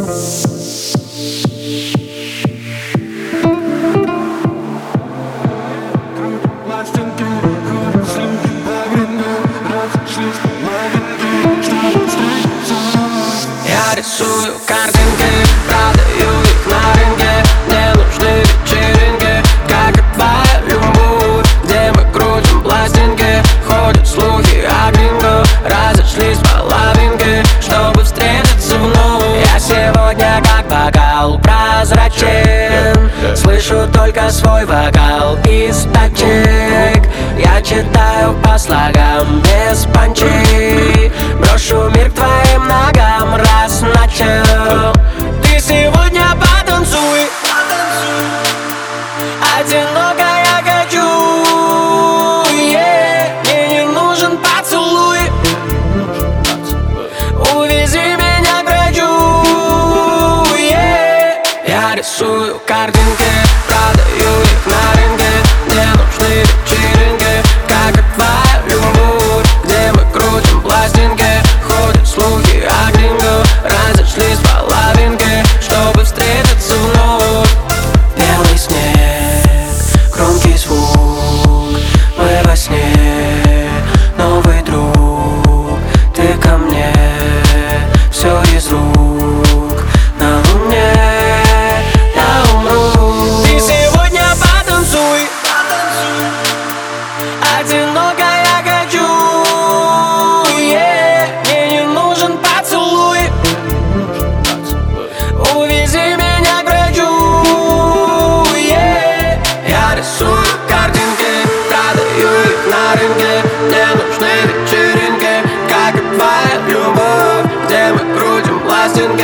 Я рисую картинки, продаю их на рынке. Мне нужны вечеринки, как и твоя любовь, где мы крутим пластинки. Ходят слухи о гринго, разошлись половинки, чтобы встретиться вновь. Я сегодня как бокал прозрачен, слышу только свой вокал из точек. Я читаю по слогам без панчей, брошу мир к твоим ногам, раз начал. Ты сегодня потанцуй, одиноко я хочу, мне не нужен поцелуй. Увези меня к врачу, Я рисую картинки, продаю их на рынке. Мне нужны вечеринки, как и твоя любовь, где мы крутим пластинки. Ходят слухи о гринго, разошлись половинки, чтобы встретиться вновь. Белый снег, громкий звук, мы во сне, новый друг. Ты ко мне, все из рук, на луне я умру. Ты сегодня потанцуй, одиноко я хочу, мне не нужен поцелуй. Увези меня к врачу, Я рисую картинки, продаю их на рынке. Мне нужны вечеринки, как и твоя любовь, где мы крутим пластинки.